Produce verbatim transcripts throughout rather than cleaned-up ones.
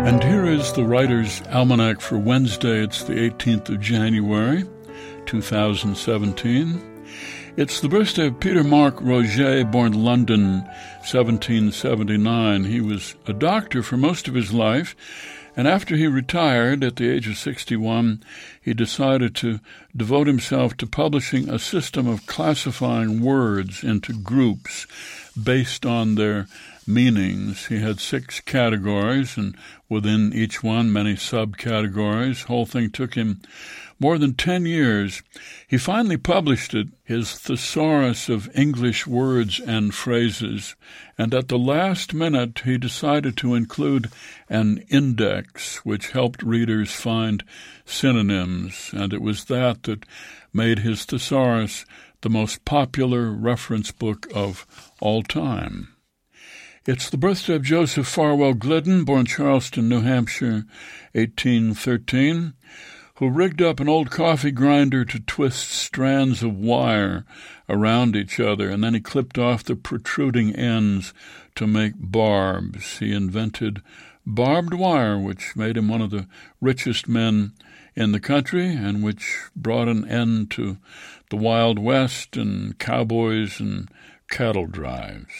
And here is the Writer's Almanac for Wednesday. It's the eighteenth of January, two thousand seventeen. It's the birthday of Peter Mark Roget, born London, seventeen seventy-nine. He was a doctor for most of his life, and after he retired at the age of sixty-one, he decided to devote himself to publishing a system of classifying words into groups based on their meanings. He had six categories, and within each one, many subcategories. The whole thing took him more than ten years. He finally published it, his Thesaurus of English Words and Phrases, and at the last minute he decided to include an index which helped readers find synonyms, and it was that that made his Thesaurus the most popular reference book of all time. It's the birthday of Joseph Farwell Glidden, born Charleston, New Hampshire, eighteen thirteen, who rigged up an old coffee grinder to twist strands of wire around each other, and then he clipped off the protruding ends to make barbs. He invented barbed wire, which made him one of the richest men in the country and which brought an end to the Wild West and cowboys and cattle drives.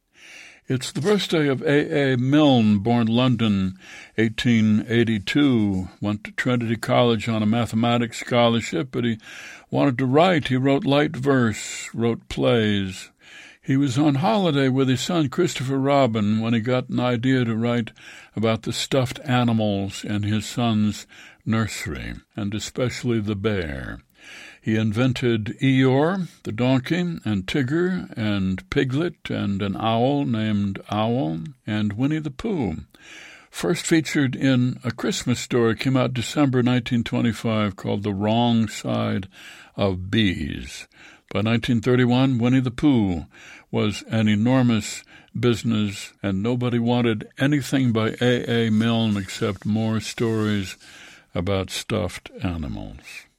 It's the birthday of A A Milne, born London, eighteen eighty-two, went to Trinity College on a mathematics scholarship, but he wanted to write. He wrote light verse, wrote plays. He was on holiday with his son Christopher Robin when he got an idea to write about the stuffed animals in his son's nursery, and especially the bear. He invented Eeyore, the donkey, and Tigger, and Piglet, and an owl named Owl, and Winnie the Pooh. First featured in A Christmas Story, came out December nineteen twenty-five, called The Wrong Side of Bees. By nineteen thirty-one, Winnie the Pooh was an enormous business, and nobody wanted anything by A A Milne except more stories about stuffed animals.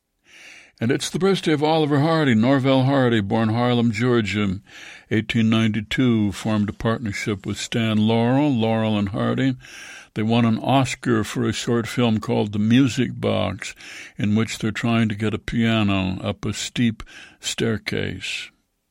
And it's the birthday of Oliver Hardy, Norvell Hardy, born Harlem, Georgia, eighteen ninety-two, formed a partnership with Stan Laurel, Laurel and Hardy. They won an Oscar for a short film called The Music Box, in which they're trying to get a piano up a steep staircase.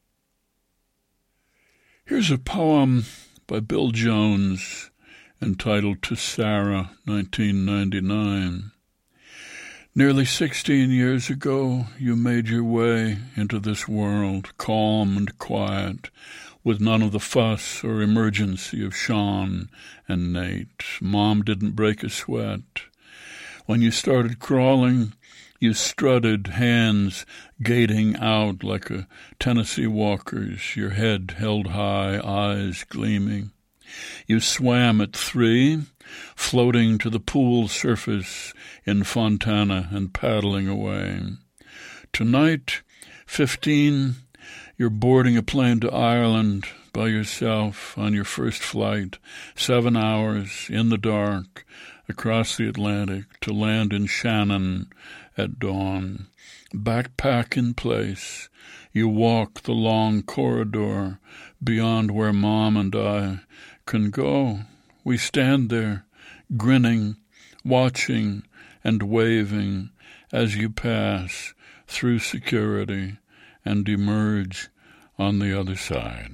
Here's a poem by Bill Jones entitled To Sarah, nineteen ninety-nine. Nearly sixteen years ago, you made your way into this world, calm and quiet, with none of the fuss or emergency of Sean and Nate. Mom didn't break a sweat. When you started crawling, you strutted, hands gating out like a Tennessee walker's, your head held high, eyes gleaming. You swam at three, floating to the pool surface in Fontana and paddling away. Tonight, fifteen, you're boarding a plane to Ireland by yourself on your first flight, seven hours in the dark across the Atlantic to land in Shannon at dawn. Backpack in place, you walk the long corridor beyond where Mom and I can go. We stand there, grinning, watching and waving as you pass through security and emerge on the other side.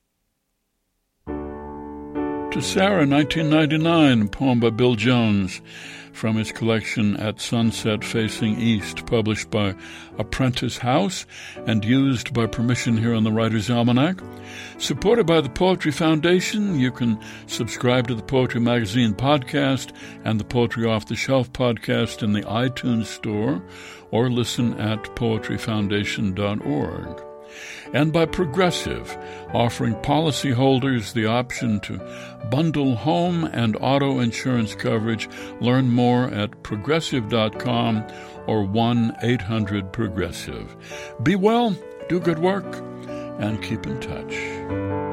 To Sarah, nineteen ninety-nine, a poem by Bill Jones from his collection At Sunset Facing East, published by Apprentice House and used by permission here on the Writer's Almanac. Supported by the Poetry Foundation, you can subscribe to the Poetry Magazine podcast and the Poetry Off the Shelf podcast in the iTunes Store, or listen at poetry foundation dot org. And by Progressive, offering policyholders the option to bundle home and auto insurance coverage. Learn more at progressive dot com or one eight hundred progressive. Be well, do good work, and keep in touch.